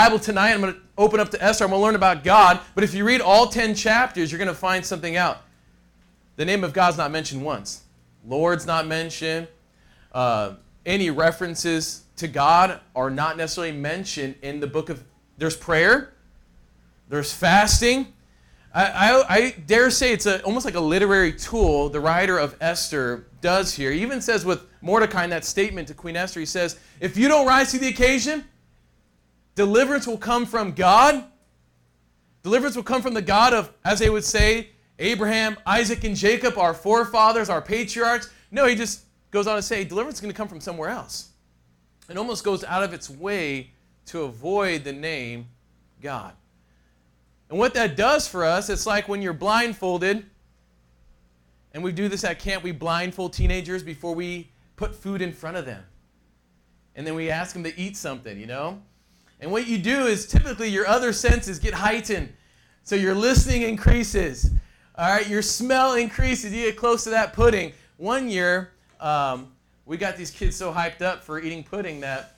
Bible tonight. I'm going to open up to Esther. I'm going to learn about God. But if you read all 10 chapters, you're going to find something out. The name of God's not mentioned once. Lord's not mentioned. Any references to God are not necessarily mentioned in the book of... There's prayer. There's fasting. I dare say it's almost like a literary tool the writer of Esther does here. He even says with Mordecai in that statement to Queen Esther, he says, if you don't rise to the occasion, deliverance will come from God. Deliverance will come from the God of, as they would say, Abraham, Isaac, and Jacob, our forefathers, our patriarchs. No, he just goes on to say deliverance is going to come from somewhere else. It almost goes out of its way to avoid the name God. And what that does for us, it's like when you're blindfolded, and we do this at camp, we blindfold teenagers before we put food in front of them. And then we ask them to eat something, you know? And what you do is typically your other senses get heightened. So your listening increases. All right, your smell increases. You get close to that pudding. One year, we got these kids so hyped up for eating pudding that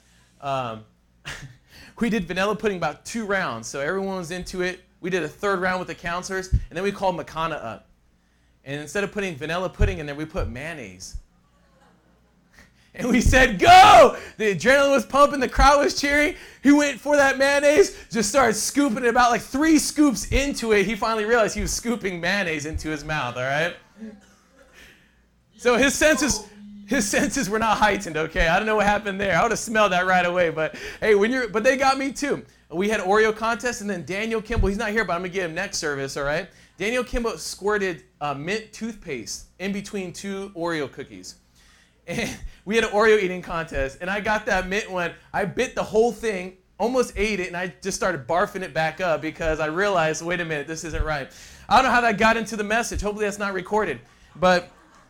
we did vanilla pudding about 2 rounds. So everyone was into it. We did a 3rd round with the counselors, and then we called Makana up. And instead of putting vanilla pudding in there, we put mayonnaise. And we said, go! The adrenaline was pumping. The crowd was cheering. He went for that mayonnaise, just started scooping it. About like 3 scoops into it, he finally realized he was scooping mayonnaise into his mouth, all right? So his senses were not heightened, okay? I don't know what happened there. I would have smelled that right away. But hey, but they got me too. We had Oreo contest, and then Daniel Kimball, he's not here, but I'm going to get him next service, all right? Daniel Kimball squirted mint toothpaste in between 2 Oreo cookies. And we had an Oreo eating contest, and I got that mint one. I bit the whole thing, almost ate it, and I just started barfing it back up because I realized, wait a minute, this isn't right. I don't know how that got into the message. Hopefully that's not recorded. But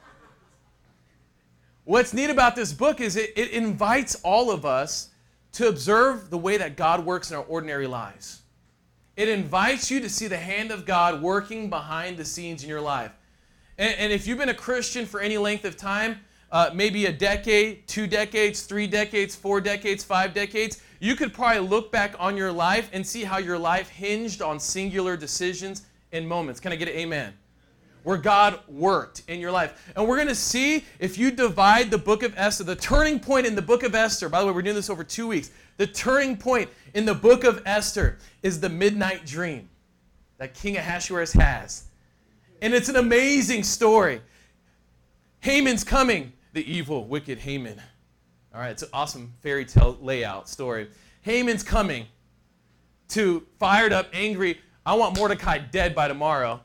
what's neat about this book is it invites all of us to observe the way that God works in our ordinary lives. It invites you to see the hand of God working behind the scenes in your life. And if you've been a Christian for any length of time, maybe a decade, 2 decades, 3 decades, 4 decades, 5 decades, you could probably look back on your life and see how your life hinged on singular decisions and moments. Can I get an amen? Where God worked in your life. And we're going to see if you divide the book of Esther, the turning point in the book of Esther, by the way, we're doing this over 2 weeks. The turning point in the book of Esther is the midnight dream that King Ahasuerus has. And it's an amazing story. Haman's coming. The evil, wicked Haman. All right, it's an awesome fairy tale layout story. Haman's coming to fired up, angry. I want Mordecai dead by tomorrow.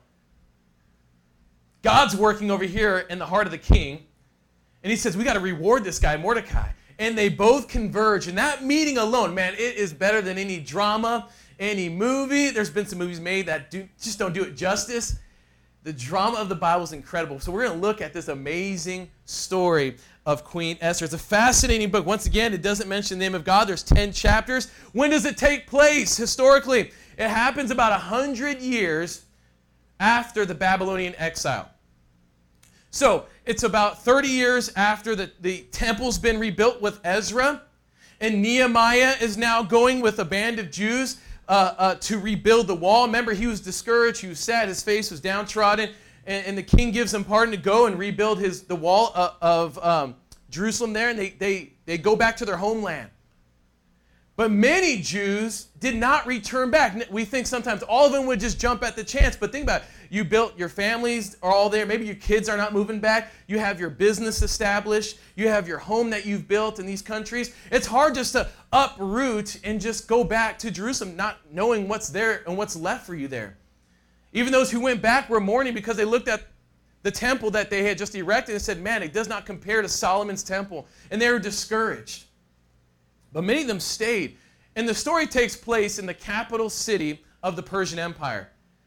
God's working over here in the heart of the king. And he says, we got to reward this guy, Mordecai. And they both converge. And that meeting alone, man, it is better than any drama, any movie. There's been some movies made that just don't do it justice. The drama of the Bible is incredible. So we're going to look at this amazing story of Queen Esther. It's a fascinating book. Once again, it doesn't mention the name of God. There's 10 chapters. When does it take place historically? It happens about 100 years after the Babylonian exile. So it's about 30 years after the temple's been rebuilt with Ezra, and Nehemiah is now going with a band of Jews to rebuild the wall. Remember, he was discouraged, he was sad, his face was downtrodden, and the king gives him pardon to go and rebuild the wall of Jerusalem there, and they go back to their homeland. But many Jews did not return back. We think sometimes all of them would just jump at the chance, but think about it. You built, your families are all there. Maybe your kids are not moving back. You have your business established. You have your home that you've built in these countries. It's hard just to uproot and just go back to Jerusalem, not knowing what's there and what's left for you there. Even those who went back were mourning because they looked at the temple that they had just erected and said, man, it does not compare to Solomon's temple. And they were discouraged. But many of them stayed. And the story takes place in the capital city of the Persian Empire.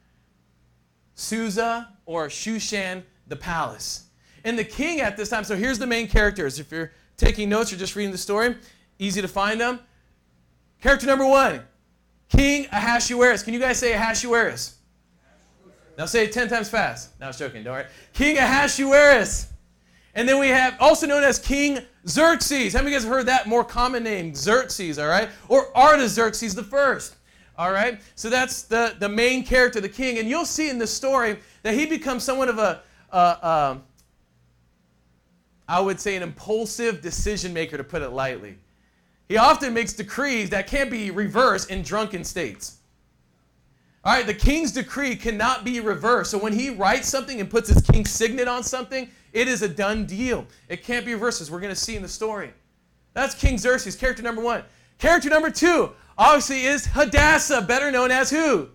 Susa, or Shushan, the palace. And the king at this time, so here's the main characters. If you're taking notes or just reading the story, easy to find them. Character number 1, King Ahasuerus. Can you guys say Ahasuerus? Now say it 10 times fast. No, I was joking, don't worry. King Ahasuerus. And then we have, also known as King Xerxes. How many of you guys have heard that more common name? Xerxes, all right? Or Artaxerxes the first, all right? So that's the main character, the king. And you'll see in this story that he becomes somewhat of I would say an impulsive decision maker, to put it lightly. He often makes decrees that can't be reversed in drunken states. All right, the king's decree cannot be reversed. So when he writes something and puts his king's signet on something, it is a done deal. It can't be reversed, as we're going to see in the story. That's King Xerxes, character number one. Character number two, obviously, is Hadassah, better known as who?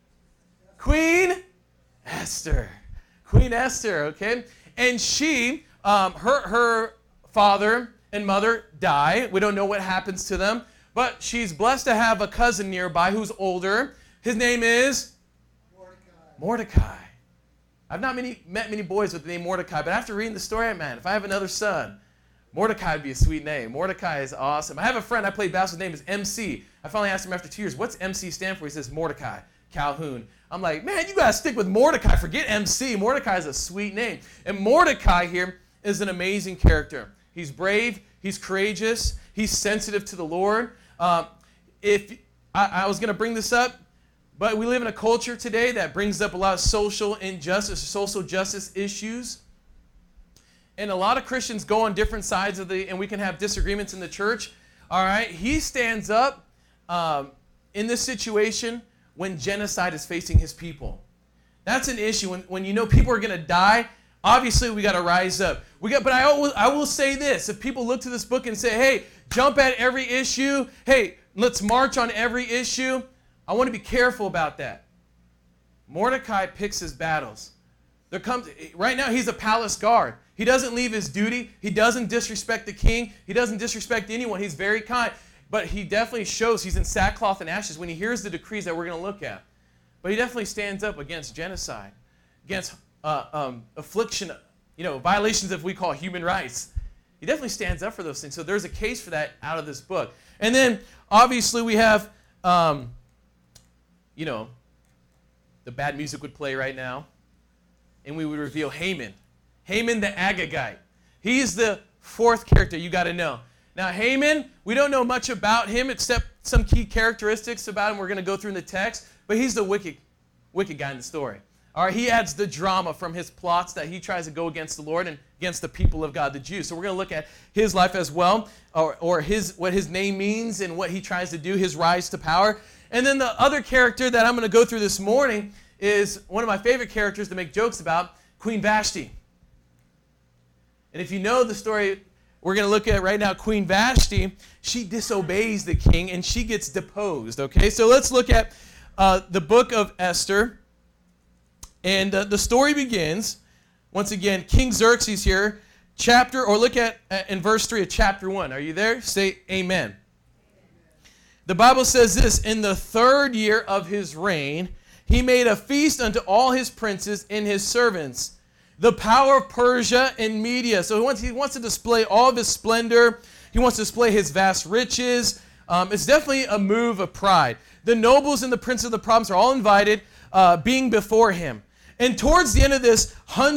Queen Esther. Queen Esther, okay? And she, her father and mother die. We don't know what happens to them. But she's blessed to have a cousin nearby who's older. His name is? Mordecai. I've not met many boys with the name Mordecai, but after reading the story, man, if I have another son, Mordecai would be a sweet name. Mordecai is awesome. I have a friend I played basketball, his name is MC. I finally asked him after 2 years, what's MC stand for? He says Mordecai Calhoun. I'm like, man, you got to stick with Mordecai. Forget MC. Mordecai is a sweet name. And Mordecai here is an amazing character. He's brave. He's courageous. He's sensitive to the Lord. I was going to bring this up, but we live in a culture today that brings up a lot of social injustice, social justice issues. And a lot of Christians go on different sides and we can have disagreements in the church. All right, he stands up in this situation when genocide is facing his people. That's an issue. When you know people are going to die, obviously we got to rise up. But I will say this: if people look to this book and say, "Hey, jump at every issue. Hey, let's march on every issue," I want to be careful about that. Mordecai picks his battles. Right now, he's a palace guard. He doesn't leave his duty. He doesn't disrespect the king. He doesn't disrespect anyone. He's very kind. But he definitely shows he's in sackcloth and ashes when he hears the decrees that we're going to look at. But he definitely stands up against genocide, against affliction, violations of what we call human rights. He definitely stands up for those things. So there's a case for that out of this book. And then, obviously, we have, the bad music would play right now. And we would reveal Haman. Haman the Agagite. He's the fourth character you got to know. Now, Haman, we don't know much about him except some key characteristics about him we're going to go through in the text. But he's the wicked guy in the story. All right, he adds the drama from his plots that he tries to go against the Lord and against the people of God, the Jews. So we're going to look at his life as well, or what his name means and what he tries to do, his rise to power. And then the other character that I'm going to go through this morning is one of my favorite characters to make jokes about, Queen Vashti. And if you know the story we're going to look at right now, Queen Vashti, she disobeys the king and she gets deposed, okay? So let's look at the book of Esther. And the story begins, once again, King Xerxes here, look at in verse 3 of chapter 1. Are you there? Say amen. The Bible says this: in the 3rd year of his reign, he made a feast unto all his princes and his servants, the power of Persia and Media. So he wants to display all of his splendor. He wants to display his vast riches. It's definitely a move of pride. The nobles and the princes of the province are all invited, being before him. And towards the end of this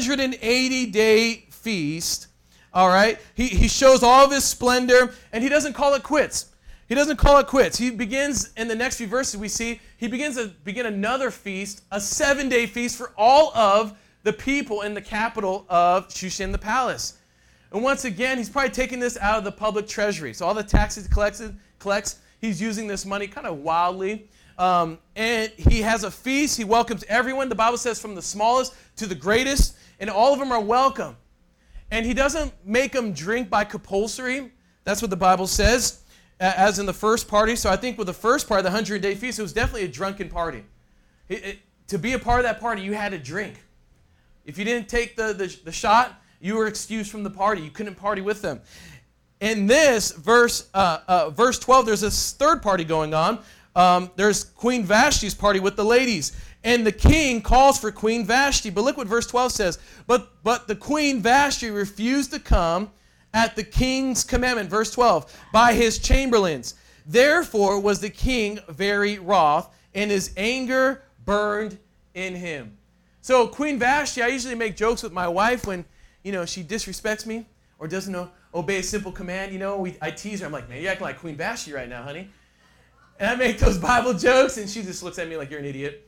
180-day feast, all right, he shows all of his splendor, and he doesn't call it quits. He doesn't call it quits. He begins, in the next few verses we see, he begins another feast, a 7-day feast for all of the people in the capital of Shushan the palace. And once again, he's probably taking this out of the public treasury. So all the taxes he collects, he's using this money kind of wildly. And he has a feast. He welcomes everyone. The Bible says from the smallest to the greatest, and all of them are welcome. And he doesn't make them drink by compulsory. That's what the Bible says, as in the first party. So I think with the first part, the 100-day feast, it was definitely a drunken party. To be a part of that party, you had to drink. If you didn't take the shot, you were excused from the party. You couldn't party with them. In this verse 12, there's this third party going on. There's Queen Vashti's party with the ladies. And the king calls for Queen Vashti. But look what verse 12 says. But the Queen Vashti refused to come at the king's commandment. Verse 12. By his chamberlains. Therefore was the king very wroth, and his anger burned in him. So Queen Vashti, I usually make jokes with my wife when, she disrespects me or doesn't know obey a simple command. I tease her. I'm like, man, you're acting like Queen Vashti right now, honey. And I make those Bible jokes, and she just looks at me like, you're an idiot.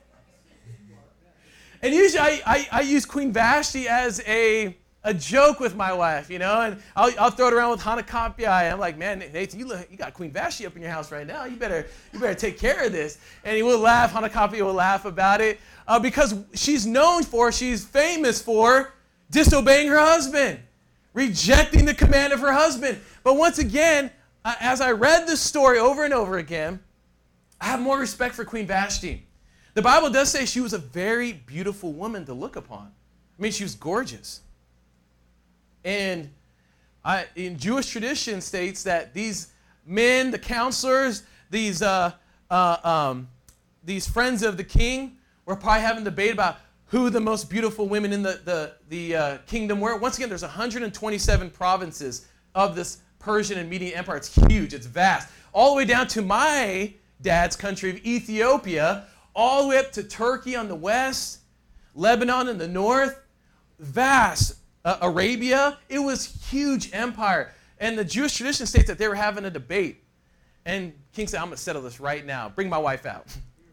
And usually I use Queen Vashti as a joke with my wife, and I'll throw it around with Hanakapiai. I'm like, man, Nathan, you got Queen Vashti up in your house right now. You better take care of this. And he will laugh. Hanakapiai will laugh about it because she's famous for disobeying her husband, rejecting the command of her husband. But once again, as I read this story over and over again, I have more respect for Queen Vashti. The Bible does say she was a very beautiful woman to look upon. I mean, she was gorgeous. And in Jewish tradition states that these men, the counselors, these friends of the king were probably having a debate about who the most beautiful women in the kingdom were. Once again, there's 127 provinces of this Persian and Median Empire. It's huge. It's vast. All the way down to my dad's country of Ethiopia, all the way up to Turkey on the west, Lebanon in the north, vast. Arabia, it was huge empire. And the Jewish tradition states that they were having a debate. And King said, I'm going to settle this right now. Bring my wife out.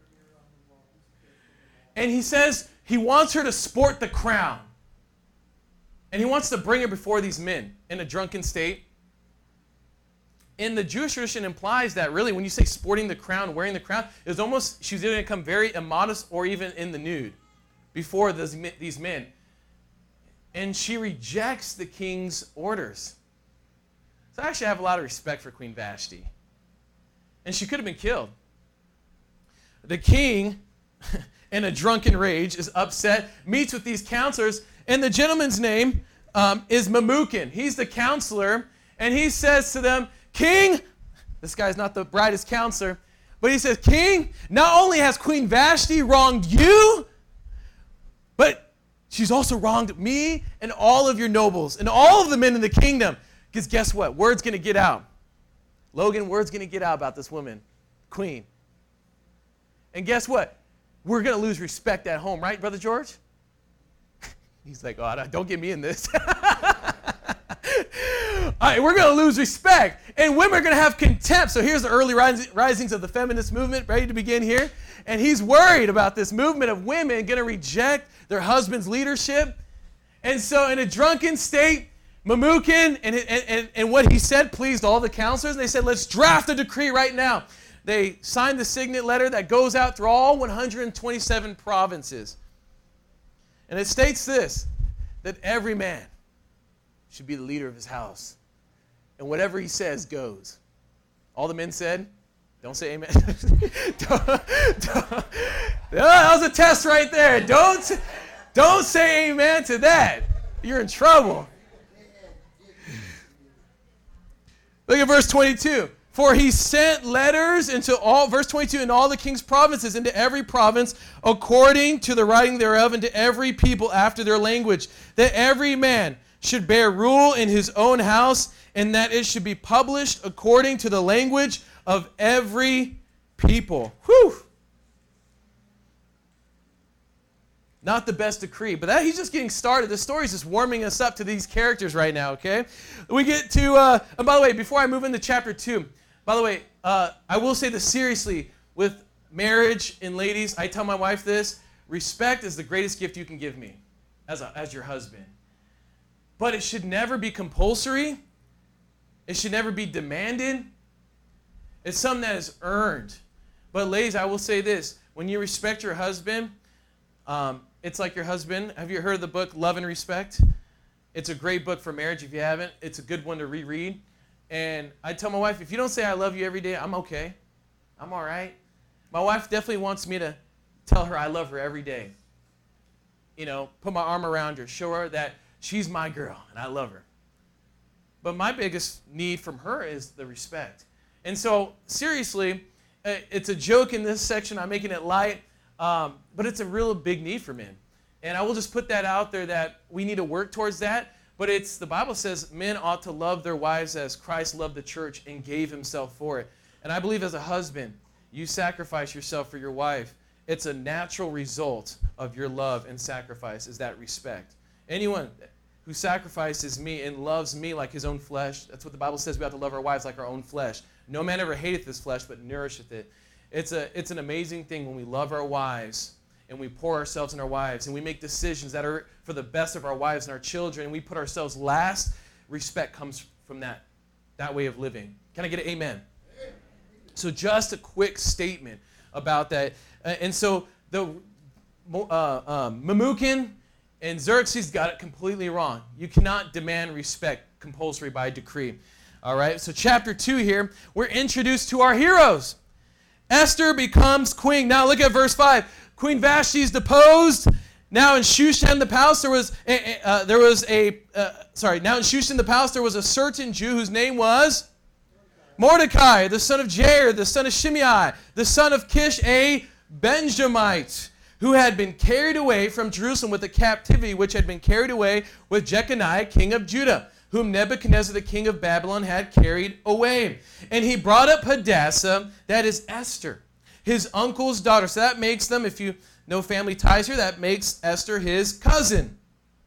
And he says he wants her to sport the crown. And he wants to bring her before these men in a drunken state. And the Jewish tradition implies that really when you say sporting the crown, wearing the crown, it's almost she's either going to come very immodest or even in the nude before these men. And she rejects the king's orders. So I actually have a lot of respect for Queen Vashti. And she could have been killed. The king, in a drunken rage, is upset, meets with these counselors, and the gentleman's name is Memucan. He's the counselor, and he says to them, King, this guy's not the brightest counselor, but he says, King, not only has Queen Vashti wronged you, but she's also wronged me and all of your nobles and all of the men in the kingdom. Because guess what? Word's going to get out. Logan, word's going to get out about this woman, queen. And guess what? We're going to lose respect at home, right, Brother George? He's like, oh, don't get me in this. All right, we're going to lose respect. And women are going to have contempt. So here's the early risings of the feminist movement, ready to begin here. And he's worried about this movement of women going to reject their husband's leadership. And so in a drunken state, Memucan and what he said pleased all the counselors. And they said, let's draft a decree right now. They signed the signet letter that goes out through all 127 provinces. And it states this, that every man should be the leader of his house. And whatever he says goes. All the men said, don't say amen. That was a test right there. Don't say amen to that. You're in trouble. Look at verse 22. For he sent letters into all, verse 22, in all the king's provinces, into every province, according to the writing thereof, and to every people after their language, that every man should bear rule in his own house, and that it should be published according to the language of every people. Whew. Not the best decree, but he's just getting started. The story's just warming us up to these characters right now, okay? We get to, and by the way, before I move into chapter 2, by the way, I will say this seriously. With marriage and ladies, I tell my wife this, respect is the greatest gift you can give me as your husband. But it should never be compulsory. It should never be demanded. It's something that is earned. But ladies, I will say this. When you respect your husband, it's like your husband. Have you heard of the book Love and Respect? It's a great book for marriage if you haven't. It's a good one to reread. And I tell my wife, if you don't say I love you every day, I'm okay. I'm all right. My wife definitely wants me to tell her I love her every day. You know, put my arm around her, show her that she's my girl and I love her. But my biggest need from her is the respect. And so, seriously, it's a joke in this section. I'm making it light. But it's a real big need for men. And I will just put that out there that we need to work towards that. But the Bible says men ought to love their wives as Christ loved the church and gave himself for it. And I believe as a husband, you sacrifice yourself for your wife. It's a natural result of your love and sacrifice is that respect. Anyone who sacrifices me and loves me like his own flesh. That's what the Bible says. We have to love our wives like our own flesh. No man ever hateth his flesh, but nourisheth it. It's an amazing thing when we love our wives and we pour ourselves in our wives and we make decisions that are for the best of our wives and our children, and we put ourselves last. Respect comes from that way of living. Can I get an amen? So just a quick statement about that. And so the Memucan and Xerxes got it completely wrong. You cannot demand respect compulsory by decree. All right, so chapter 2 here, we're introduced to our heroes. Esther becomes queen. Now look at verse 5. Queen Vashti is deposed. Now in Shushan the palace there was a certain Jew whose name was Mordecai, the son of Jair, the son of Shimei, the son of Kish, a Benjamite, who had been carried away from Jerusalem with the captivity which had been carried away with Jeconiah, king of Judah, whom Nebuchadnezzar, the king of Babylon, had carried away. And he brought up Hadassah, that is Esther, his uncle's daughter. So that makes them, if you know family ties here, that makes Esther his cousin.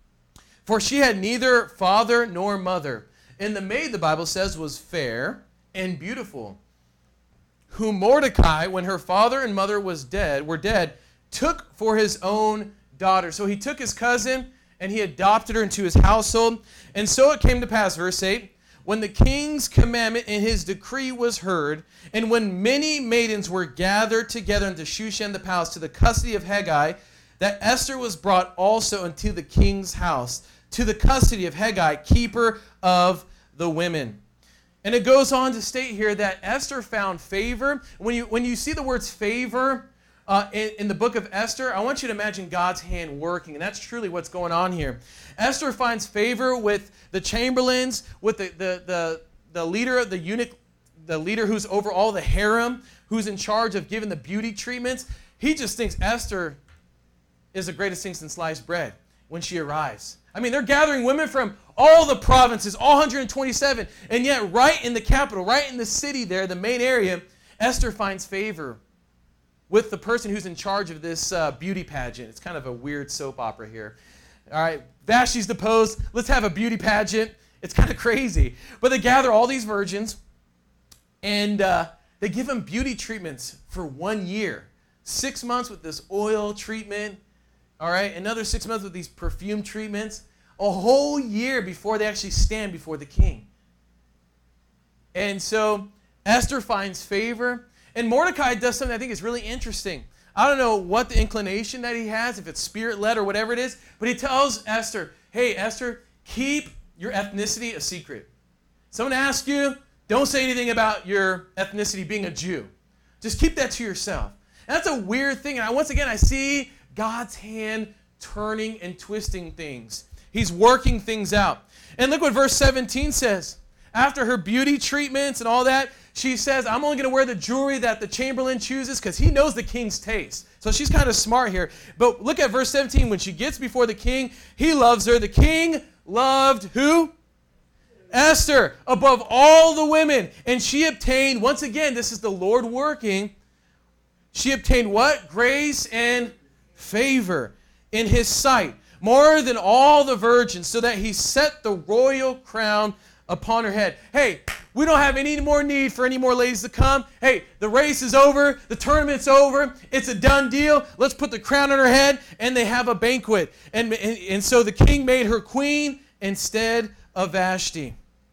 For she had neither father nor mother. And the maid, the Bible says, was fair and beautiful, whom Mordecai, when her father and mother were dead, took for his own daughter. So he took his cousin and he adopted her into his household. And so it came to pass, verse 8, when the king's commandment and his decree was heard, and when many maidens were gathered together unto Shushan the palace to the custody of Hegai, that Esther was brought also into the king's house, to the custody of Hegai, keeper of the women. And it goes on to state here that Esther found favor. When you see the words favor in the book of Esther, I want you to imagine God's hand working, and that's truly what's going on here. Esther finds favor with the chamberlains, with the leader of the eunuch, the leader who's over all the harem, who's in charge of giving the beauty treatments. He just thinks Esther is the greatest thing since sliced bread when she arrives. I mean, they're gathering women from all the provinces, all 127, and yet right in the capital, right in the city there, the main area, Esther finds favor with the person who's in charge of this beauty pageant. It's kind of a weird soap opera here. All right, Vashti's deposed. Let's have a beauty pageant. It's kind of crazy. But they gather all these virgins, and they give them beauty treatments for 1 year. 6 months with this oil treatment, all right, another 6 months with these perfume treatments, a whole year before they actually stand before the king. And so Esther finds favor, and Mordecai does something I think is really interesting. I don't know what the inclination that he has, if it's spirit-led or whatever it is, but he tells Esther, hey, Esther, keep your ethnicity a secret. Someone asks you, don't say anything about your ethnicity being a Jew. Just keep that to yourself. And that's a weird thing. And once again, I see God's hand turning and twisting things. He's working things out. And look what verse 17 says. After her beauty treatments and all that, she says, I'm only going to wear the jewelry that the chamberlain chooses because he knows the king's taste. So she's kind of smart here. But look at verse 17. When she gets before the king, he loves her. The king loved who? Esther, above all the women. And she obtained, once again, this is the Lord working. She obtained what? Grace and favor in his sight, more than all the virgins, so that he set the royal crown upon her head. Hey, we don't have any more need for any more ladies to come. Hey, the race is over. The tournament's over. It's a done deal. Let's put the crown on her head, and they have a banquet. And so the king made her queen instead of Vashti.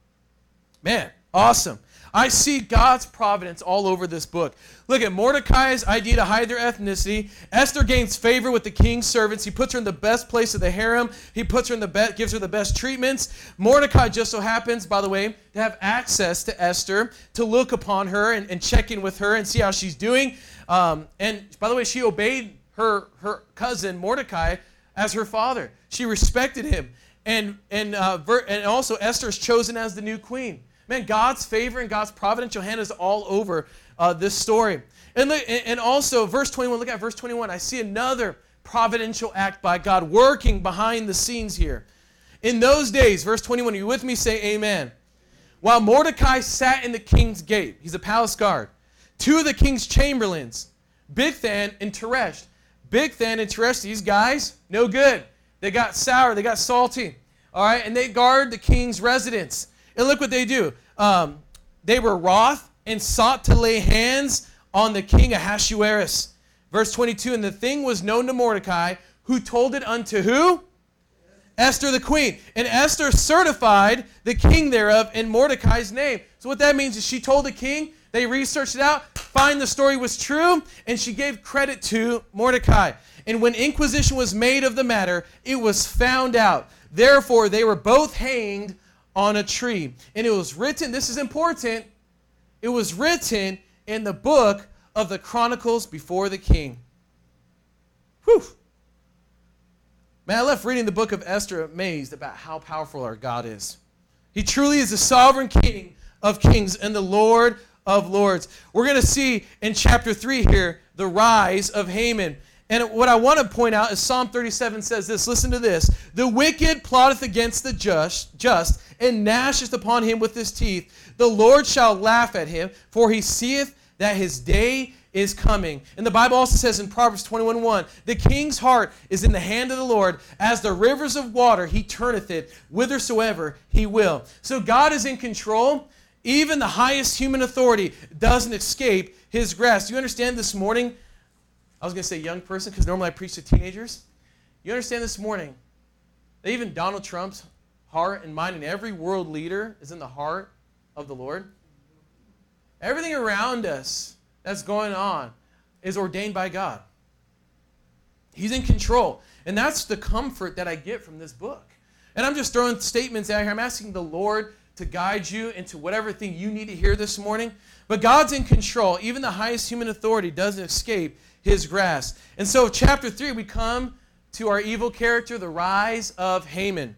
Man, awesome. I see God's providence all over this book. Look at Mordecai's idea to hide their ethnicity. Esther gains favor with the king's servants. He puts her in the best place of the harem. He puts her in gives her the best treatments. Mordecai just so happens, by the way, to have access to Esther, to look upon her and check in with her and see how she's doing. And by the way, she obeyed her cousin Mordecai as her father. She respected him. And also Esther's chosen as the new queen. Man, God's favor and God's providential hand is all over this story. And also, verse 21, look at verse 21. I see another providential act by God working behind the scenes here. In those days, verse 21, are you with me? Say amen. While Mordecai sat in the king's gate, he's a palace guard, two of the king's chamberlains, Bigthan and Teresh. Bigthan and Teresh, these guys, no good. They got sour, they got salty. All right, and they guard the king's residence. And look what they do. They were wroth and sought to lay hands on the king Ahasuerus. Verse 22, and the thing was known to Mordecai, who told it unto who? Esther the queen. And Esther certified the king thereof in Mordecai's name. So what that means is she told the king, they researched it out, find the story was true, and she gave credit to Mordecai. And when inquisition was made of the matter, it was found out. Therefore, they were both hanged on a tree. And it was written, this is important, it was written in the book of the Chronicles before the king. Whew. Man, I left reading the book of Esther amazed about how powerful our God is. He truly is the sovereign King of kings and the Lord of lords. We're going to see in chapter 3 here the rise of Haman. And what I want to point out is Psalm 37 says this. Listen to this. The wicked plotteth against the just and gnasheth upon him with his teeth. The Lord shall laugh at him, for he seeth that his day is coming. And the Bible also says in Proverbs 21:1, the king's heart is in the hand of the Lord. As the rivers of water, he turneth it whithersoever he will. So God is in control. Even the highest human authority doesn't escape his grasp. Do you understand this morning? I was going to say young person because normally I preach to teenagers. You understand this morning that even Donald Trump's heart and mind and every world leader is in the heart of the Lord? Everything around us that's going on is ordained by God. He's in control. And that's the comfort that I get from this book. And I'm just throwing statements out here. I'm asking the Lord to guide you into whatever thing you need to hear this morning. But God's in control. Even the highest human authority doesn't escape his grasp. And so chapter 3, we come to our evil character, the rise of Haman.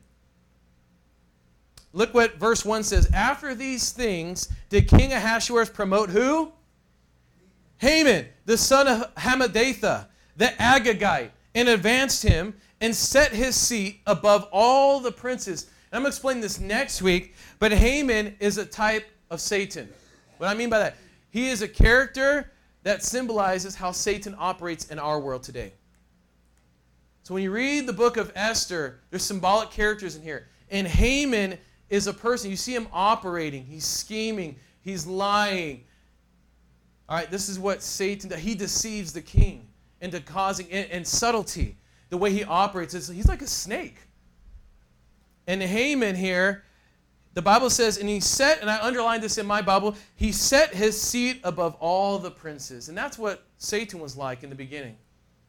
Look what verse 1 says. After these things did King Ahasuerus promote who? Haman, the son of Hammedatha, the Agagite, and advanced him and set his seat above all the princes. And I'm going to explain this next week, but Haman is a type of Satan. What I mean by that, he is a character that symbolizes how Satan operates in our world today. So when you read the book of Esther, there's symbolic characters in here. And Haman is a person, you see him operating, he's scheming, he's lying. All right, this is what Satan does. He deceives the king into causing, and subtlety, the way he operates, he's like a snake. And Haman here, the Bible says, and he set, and I underlined this in my Bible, he set his seat above all the princes. And that's what Satan was like in the beginning.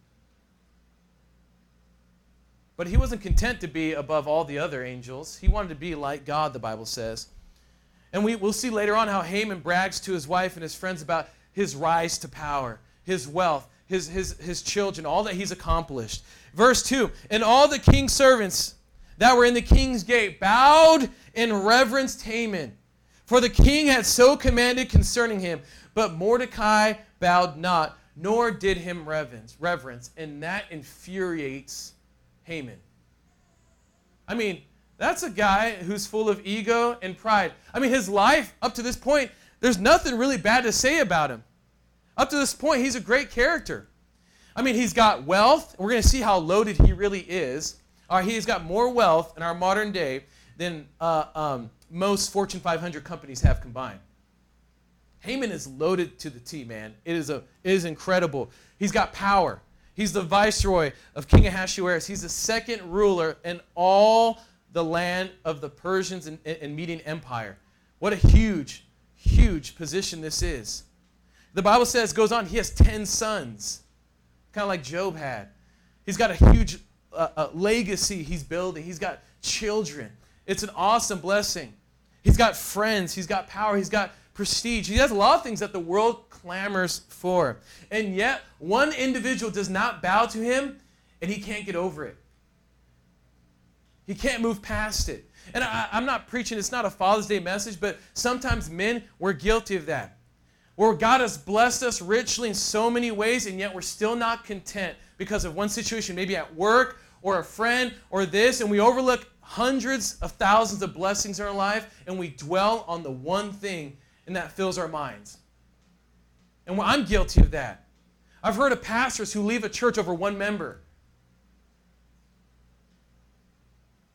But he wasn't content to be above all the other angels. He wanted to be like God, the Bible says. And we'll see later on how Haman brags to his wife and his friends about his rise to power, his wealth, his children, all that he's accomplished. Verse 2, and all the king's servants that were in the king's gate bowed and reverenced Haman, for the king had so commanded concerning him. But Mordecai bowed not, nor did him reverence, and that infuriates Haman. I mean, that's a guy who's full of ego and pride. I mean, his life up to this point, there's nothing really bad to say about him. Up to this point, he's a great character. I mean, he's got wealth. We're going to see how loaded he really is. He's got more wealth in our modern day than most Fortune 500 companies have combined. Haman is loaded to the T, man. It is incredible. He's got power. He's the viceroy of King Ahasuerus. He's the second ruler in all the land of the Persians and Median Empire. What a huge, huge position this is. The Bible says, goes on, he has 10 sons, kind of like Job had. He's got a huge legacy he's building. He's got children. It's an awesome blessing. He's got friends. He's got power. He's got prestige. He has a lot of things that the world clamors for. And yet, one individual does not bow to him, and he can't get over it. He can't move past it. And I'm not preaching, it's not a Father's Day message, but sometimes men, we're guilty of that. Where God has blessed us richly in so many ways, and yet we're still not content because of one situation, maybe at work or a friend or this, and we overlook hundreds of thousands of blessings in our life, and we dwell on the one thing, and that fills our minds. And I'm guilty of that. I've heard of pastors who leave a church over one member.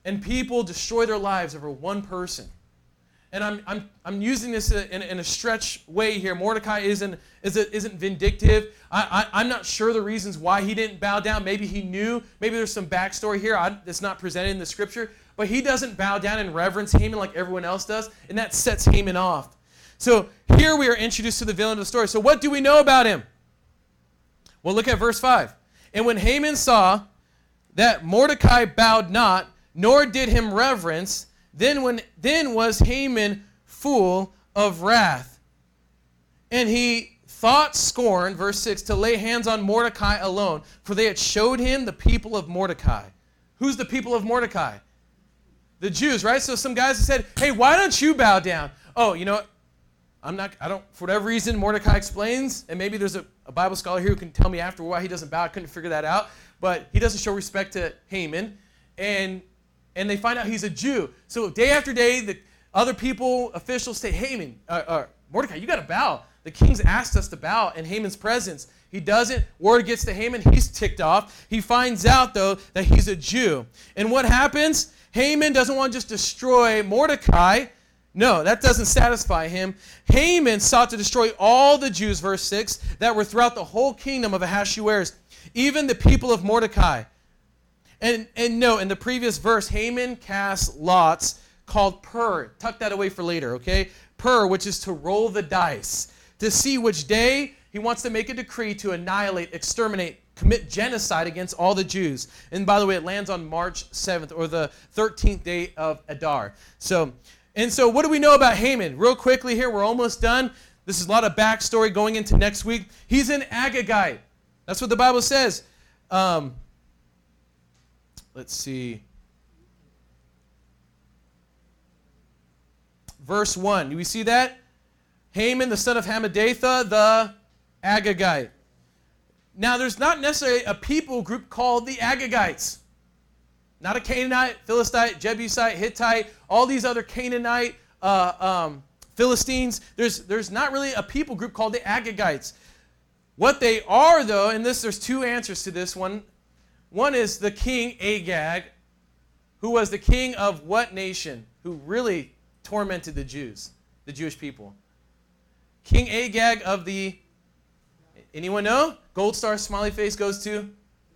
and people destroy their lives over one person. And I'm using this in a stretch way here. Mordecai isn't vindictive. I'm not sure the reasons why he didn't bow down. Maybe he knew. Maybe there's some backstory here that's not presented in the scripture. But he doesn't bow down and reverence Haman like everyone else does, and that sets Haman off. So here we are introduced to the villain of the story. So what do we know about him? Well, look at verse 5. And when Haman saw that Mordecai bowed not, nor did him reverence, then was Haman full of wrath. And he thought scorn, verse 6, to lay hands on Mordecai alone, for they had showed him the people of Mordecai. Who's the people of Mordecai? The Jews, right? So some guys have said, hey, why don't you bow down? Oh, you know what? For whatever reason, Mordecai explains, and maybe there's a Bible scholar here who can tell me after why he doesn't bow. I couldn't figure that out. But he doesn't show respect to Haman. And they find out he's a Jew. So day after day, the other people, officials say, Haman, Mordecai, you got to bow. The king's asked us to bow in Haman's presence. He doesn't. Word gets to Haman. He's ticked off. He finds out, though, that he's a Jew. And what happens? Haman doesn't want to just destroy Mordecai. No, that doesn't satisfy him. Haman sought to destroy all the Jews, verse 6, that were throughout the whole kingdom of Ahasuerus, even the people of Mordecai. And no, in the previous verse, Haman cast lots called pur. Tuck that away for later, okay? Pur, which is to roll the dice, to see which day he wants to make a decree to annihilate, exterminate, commit genocide against all the Jews. And by the way, it lands on March 7th, or the 13th day of Adar. So what do we know about Haman? Real quickly here, we're almost done. This is a lot of backstory going into next week. He's an Agagite. That's what the Bible says. Let's see. Verse 1. Do we see that? Haman, the son of Hammedatha, the Agagite. Now, there's not necessarily a people group called the Agagites. Not a Canaanite, Philistine, Jebusite, Hittite, all these other Canaanite, Philistines. There's not really a people group called the Agagites. What they are, though, and there's two answers to this one. One is the king Agag, who was the king of what nation? Who really tormented the Jews, the Jewish people. King Agag of the, anyone know? Gold star, smiley face goes to?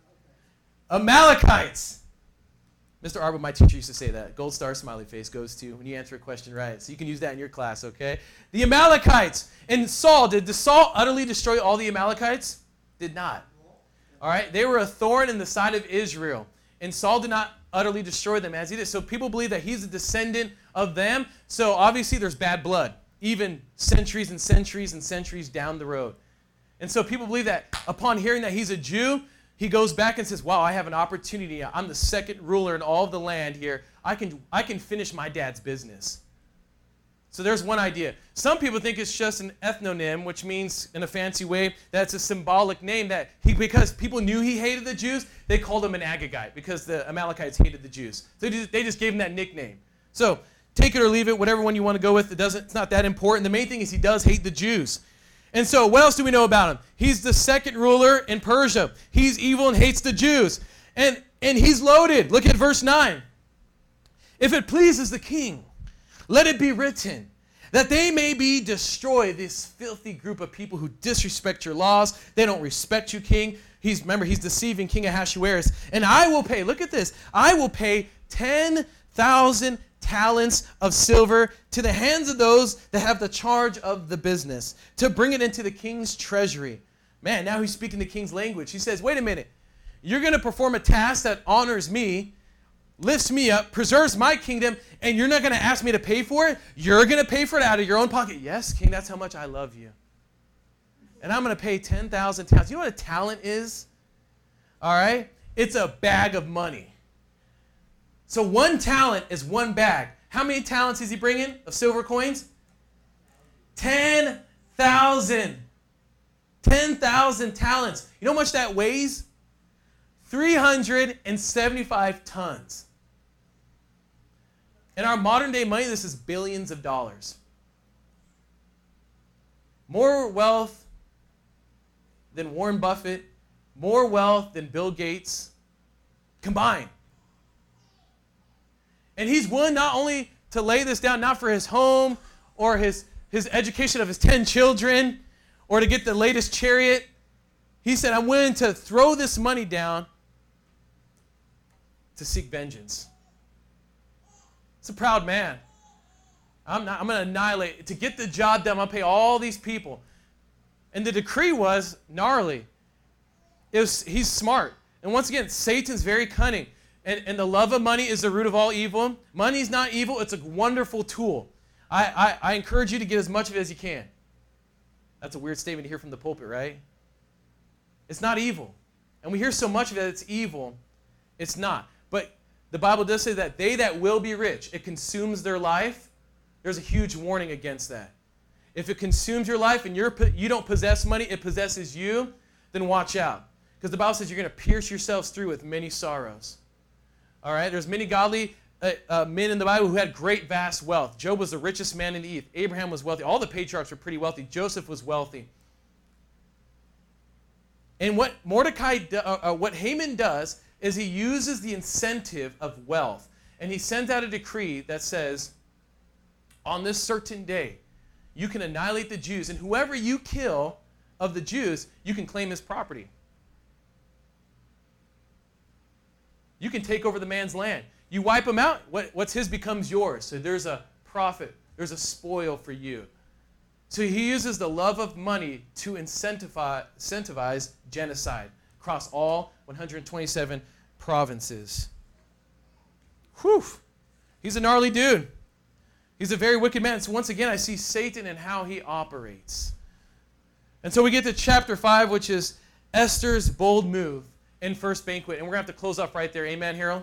Amalekites. Mr. Arbo, my teacher used to say that. Gold star, smiley face goes to when you answer a question right. So you can use that in your class, okay? The Amalekites. And Saul, did Saul utterly destroy all the Amalekites? Did not. All right? They were a thorn in the side of Israel. And Saul did not utterly destroy them as he did. So people believe that he's a descendant of them. So obviously there's bad blood, even centuries and centuries and centuries down the road. And so people believe that upon hearing that he's a Jew, he goes back and says, wow, I have an opportunity. I'm the second ruler in all of the land here. I can finish my dad's business. So there's one idea. Some people think it's just an ethnonym, which means in a fancy way that it's a symbolic name that because people knew he hated the Jews, they called him an Agagite because the Amalekites hated the Jews. So they just gave him that nickname. So take it or leave it, whatever one you want to go with. It's not that important. The main thing is he does hate the Jews. And so what else do we know about him? He's the second ruler in Persia. He's evil and hates the Jews. And he's loaded. Look at verse 9. If it pleases the king, let it be written that they may be destroyed, this filthy group of people who disrespect your laws. They don't respect you, king. He's deceiving King Ahasuerus. And I will pay, look at this, I will pay 10,000 talents of silver to the hands of those that have the charge of the business, to bring it into the king's treasury. Man, now he's speaking the king's language. He says, wait a minute. You're going to perform a task that honors me, lifts me up, preserves my kingdom, and you're not going to ask me to pay for it? You're going to pay for it out of your own pocket. Yes, king, that's how much I love you. And I'm going to pay 10,000 talents. You know what a talent is? All right? It's a bag of money. So one talent is one bag. How many talents is he bringing of silver coins? 10,000. 10,000 talents. You know how much that weighs? 375 tons. In our modern day money, this is billions of dollars. More wealth than Warren Buffett, more wealth than Bill Gates combined. And he's willing not only to lay this down, not for his home or his education of his 10 children or to get the latest chariot. He said, I'm willing to throw this money down to seek vengeance. It's a proud man. I'm going to annihilate. To get the job done, I'm going to pay all these people. And the decree was gnarly. He's smart. And once again, Satan's very cunning. And the love of money is the root of all evil. Money's not evil. It's a wonderful tool. I encourage you to get as much of it as you can. That's a weird statement to hear from the pulpit, right? It's not evil. And we hear so much of it, it's evil. It's not. But the Bible does say that they that will be rich, it consumes their life. There's a huge warning against that. If it consumes your life and you don't possess money, it possesses you, then watch out. Because the Bible says you're going to pierce yourselves through with many sorrows. All right? There's many godly men in the Bible who had great, vast wealth. Job was the richest man in the earth. Abraham was wealthy. All the patriarchs were pretty wealthy. Joseph was wealthy. And what Haman does is he uses the incentive of wealth. And he sends out a decree that says, on this certain day, you can annihilate the Jews, and whoever you kill of the Jews, you can claim his property. You can take over the man's land. You wipe him out, what's his becomes yours. So there's a profit. There's a spoil for you. So he uses the love of money to incentivize genocide across all 127 provinces. Whew. He's a gnarly dude. He's a very wicked man. So once again, I see Satan and how he operates. And so we get to chapter 5, which is Esther's bold move in first banquet. And we're going to have to close off right there. Amen, Harold?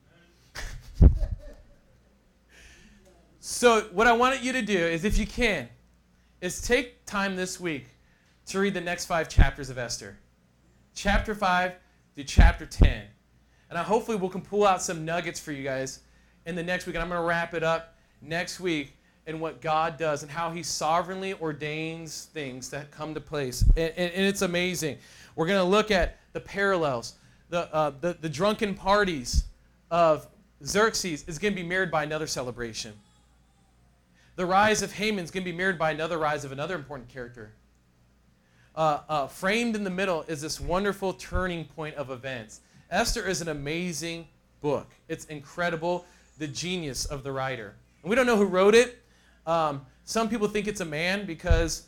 So what I want you to do is, if you can, is take time this week to read the next 5 chapters of Esther. Chapter 5 to chapter 10. And hopefully we can pull out some nuggets for you guys in the next week. And I'm going to wrap it up next week in what God does and how he sovereignly ordains things that come to place. And it's amazing. We're going to look at the parallels. The drunken parties of Xerxes is going to be mirrored by another celebration. The rise of Haman is going to be mirrored by another rise of another important character. Framed in the middle is this wonderful turning point of events. Esther is an amazing book. It's incredible, the genius of the writer. And we don't know who wrote it. Some people think it's a man because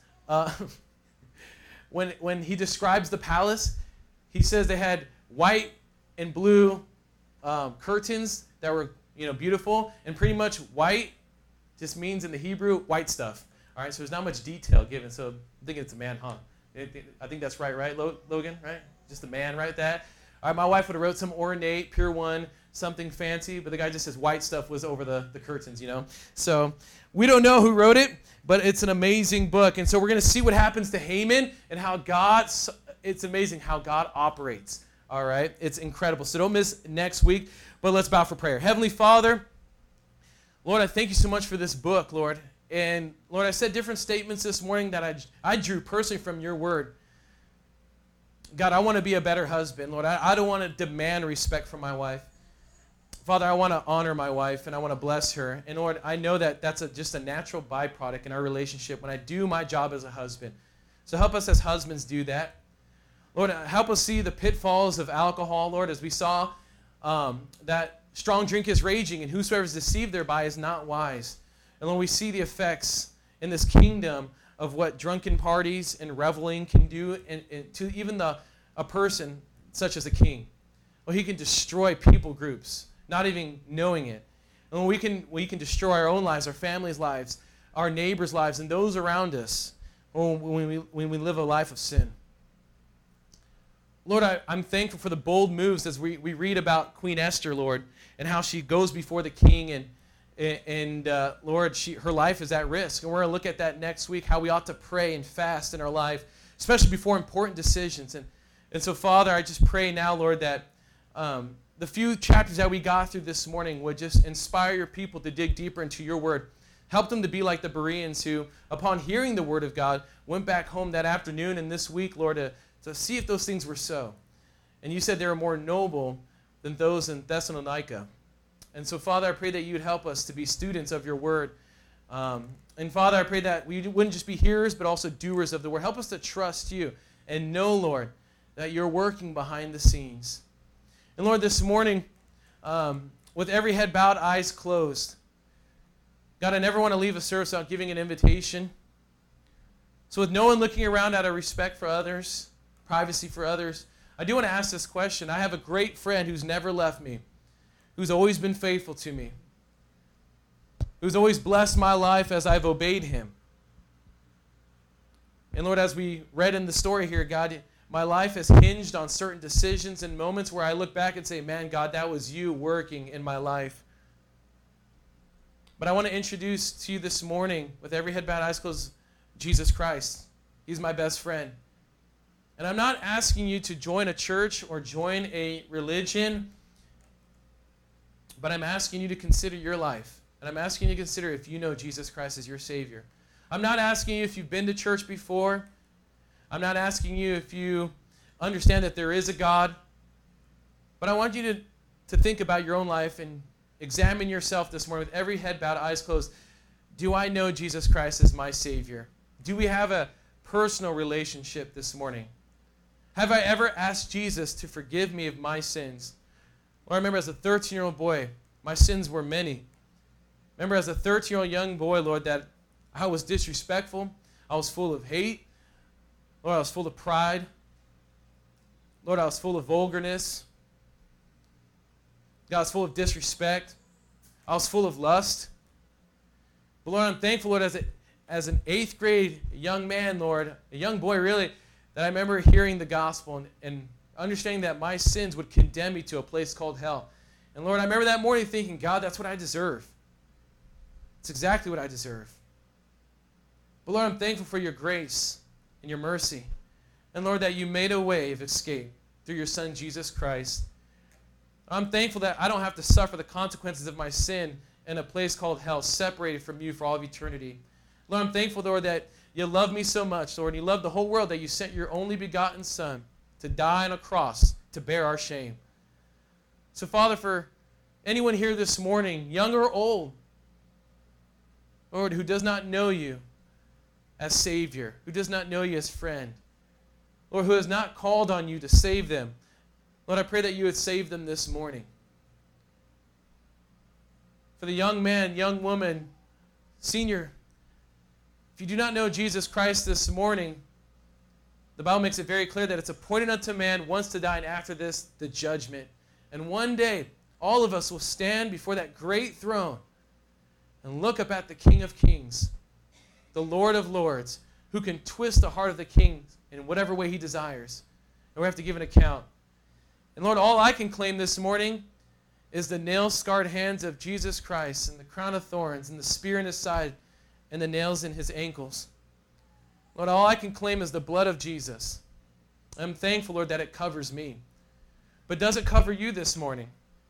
when he describes the palace, he says they had white and blue curtains that were beautiful, and pretty much white just means in the Hebrew white stuff. All right, so there's not much detail given. So I'm thinking it's a man, huh? I think that's right, Logan, right? Just a man, right? That. All right, my wife would have wrote some ornate, pure one, something fancy, but the guy just says white stuff was over the curtains, So we don't know who wrote it, but it's an amazing book. And so we're going to see what happens to Haman and how it's amazing how God operates. All right, it's incredible. So don't miss next week, but let's bow for prayer. Heavenly Father, Lord, I thank you so much for this book, Lord. And Lord, I said different statements this morning that I drew personally from your word. God, I want to be a better husband. Lord, I don't want to demand respect from my wife. Father, I want to honor my wife and I want to bless her. And Lord, I know that that's just a natural byproduct in our relationship when I do my job as a husband. So help us as husbands do that. Lord, help us see the pitfalls of alcohol, Lord, as we saw that strong drink is raging and whosoever is deceived thereby is not wise. And Lord, we see the effects in this kingdom of what drunken parties and reveling can do to even a person such as a king. Well, he can destroy people groups, not even knowing it. And we can destroy our own lives, our family's lives, our neighbors' lives, and those around us when we live a life of sin. Lord, I'm thankful for the bold moves as we read about Queen Esther, Lord, and how she goes before the king and Lord, her life is at risk. And we're going to look at that next week, how we ought to pray and fast in our life, especially before important decisions. And so, Father, I just pray now, Lord, that the few chapters that we got through this morning would just inspire your people to dig deeper into your word. Help them to be like the Bereans who, upon hearing the word of God, went back home that afternoon and this week, Lord, to see if those things were so. And you said they were more noble than those in Thessalonica. And so, Father, I pray that you would help us to be students of your word. And Father, I pray that we wouldn't just be hearers, but also doers of the word. Help us to trust you and know, Lord, that you're working behind the scenes. And Lord, this morning, with every head bowed, eyes closed, God, I never want to leave a service without giving an invitation. So with no one looking around out of respect for others, privacy for others, I do want to ask this question. I have a great friend who's never left me, who's always been faithful to me, who's always blessed my life as I've obeyed him. And Lord, as we read in the story here, God, my life has hinged on certain decisions and moments where I look back and say, man, God, that was you working in my life. But I want to introduce to you this morning, with every head bowed, eyes closed, Jesus Christ. He's my best friend. And I'm not asking you to join a church or join a religion, but I'm asking you to consider your life. And I'm asking you to consider if you know Jesus Christ as your Savior. I'm not asking you if you've been to church before. I'm not asking you if you understand that there is a God. But I want you to think about your own life and examine yourself this morning with every head bowed, eyes closed. Do I know Jesus Christ as my Savior? Do we have a personal relationship this morning? Have I ever asked Jesus to forgive me of my sins? Well, I remember as a 13-year-old boy, my sins were many. Remember as a 13-year-old young boy, Lord, that I was disrespectful. I was full of hate. Lord, I was full of pride. Lord, I was full of vulgarness. God, I was full of disrespect. I was full of lust. But Lord, I'm thankful, Lord, as an 8th grade young man, Lord, a young boy really, that I remember hearing the gospel and understanding that my sins would condemn me to a place called hell. And Lord, I remember that morning thinking, God, that's what I deserve. It's exactly what I deserve. But Lord, I'm thankful for your grace and your mercy. And Lord, that you made a way of escape through your Son, Jesus Christ. I'm thankful that I don't have to suffer the consequences of my sin in a place called hell, separated from you for all of eternity. Lord, I'm thankful, Lord, that you love me so much, Lord, and you love the whole world that you sent your only begotten Son to die on a cross to bear our shame. So, Father, for anyone here this morning, young or old, Lord, who does not know you as Savior, who does not know you as friend, Lord, who has not called on you to save them, Lord, I pray that you would save them this morning. For the young man, young woman, senior, if you do not know Jesus Christ this morning, the Bible makes it very clear that it's appointed unto man once to die, and after this, the judgment. And one day, all of us will stand before that great throne and look up at the King of Kings, the Lord of Lords, who can twist the heart of the king in whatever way he desires. And we have to give an account. And Lord, all I can claim this morning is the nail-scarred hands of Jesus Christ and the crown of thorns and the spear in his side and the nails in his ankles. Lord, all I can claim is the blood of Jesus. I'm thankful, Lord, that it covers me. But does it cover you this morning?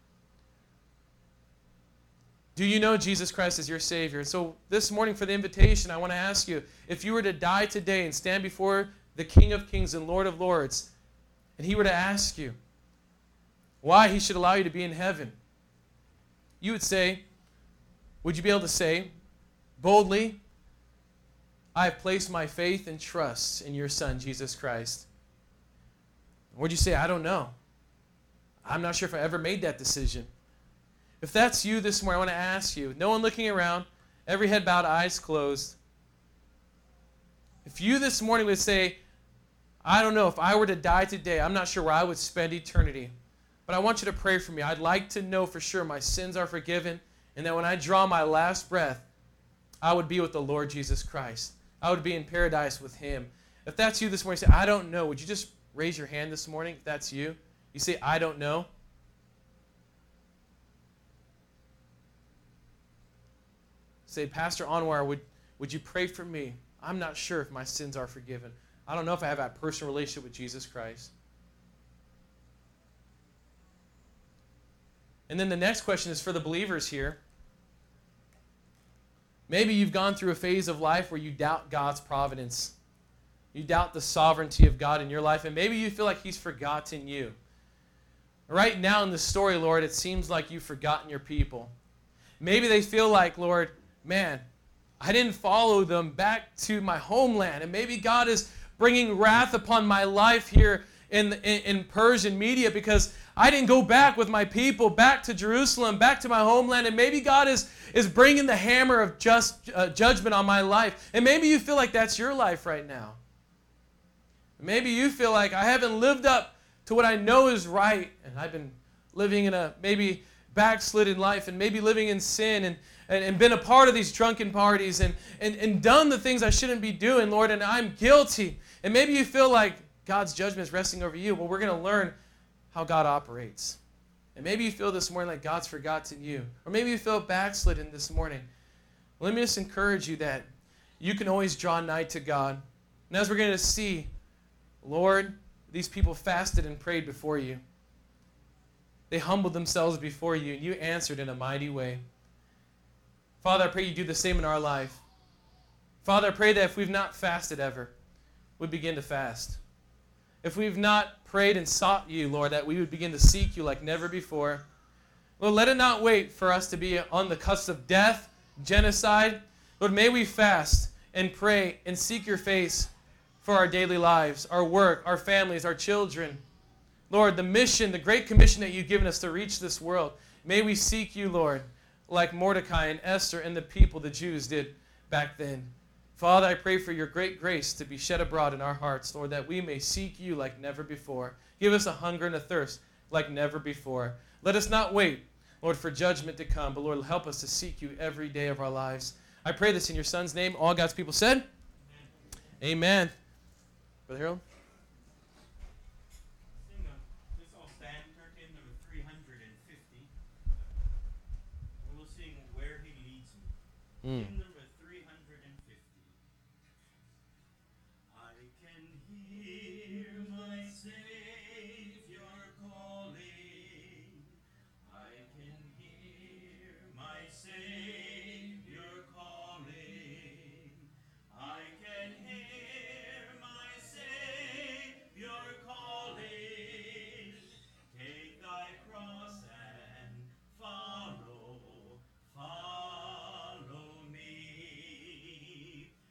Do you know Jesus Christ as your Savior? So this morning for the invitation, I want to ask you, if you were to die today and stand before the King of Kings and Lord of Lords, and he were to ask you why he should allow you to be in heaven, you would say, would you be able to say boldly, I have placed my faith and trust in your Son, Jesus Christ? Or would you say, I don't know. I'm not sure if I ever made that decision. If that's you this morning, I want to ask you, no one looking around, every head bowed, eyes closed. If you this morning would say, I don't know, if I were to die today, I'm not sure where I would spend eternity. But I want you to pray for me. I'd like to know for sure my sins are forgiven, and that when I draw my last breath, I would be with the Lord Jesus Christ. I would be in paradise with him. If that's you this morning, say, I don't know. Would you just raise your hand this morning if that's you? You say, I don't know. Say, Pastor Anwar, would you pray for me? I'm not sure if my sins are forgiven. I don't know if I have that personal relationship with Jesus Christ. And then the next question is for the believers here. Maybe you've gone through a phase of life where you doubt God's providence. You doubt the sovereignty of God in your life, and maybe you feel like he's forgotten you. Right now in the story, Lord, it seems like you've forgotten your people. Maybe they feel like, Lord, man, I didn't follow them back to my homeland. And maybe God is bringing wrath upon my life here in Persian media because I didn't go back with my people, back to Jerusalem, back to my homeland. And maybe God is bringing the hammer of judgment on my life. And maybe you feel like that's your life right now. Maybe you feel like I haven't lived up to what I know is right. And I've been living in a maybe backslidden life and maybe living in sin and been a part of these drunken parties and done the things I shouldn't be doing, Lord, and I'm guilty. And maybe you feel like God's judgment is resting over you. Well, we're going to learn how God operates. And maybe you feel this morning like God's forgotten you. Or maybe you feel backslidden this morning. Well, let me just encourage you that you can always draw nigh to God. And as we're going to see, Lord, these people fasted and prayed before you. They humbled themselves before you, and you answered in a mighty way. Father, I pray you do the same in our life. Father, I pray that if we've not fasted ever, we begin to fast. If we've not prayed and sought you, Lord, that we would begin to seek you like never before. Lord, let it not wait for us to be on the cusp of death, genocide. Lord, may we fast and pray and seek your face for our daily lives, our work, our families, our children. Lord, the mission, the great commission that you've given us to reach this world, may we seek you, Lord, like Mordecai and Esther and the people, the Jews, did back then. Father, I pray for your great grace to be shed abroad in our hearts, Lord, that we may seek you like never before. Give us a hunger and a thirst like never before. Let us not wait, Lord, for judgment to come, but Lord, help us to seek you every day of our lives. I pray this in your Son's name. All God's people said, Amen. Brother Harold? Let's all stand, turn to hymn number 350. And we'll sing Where He Leads Me.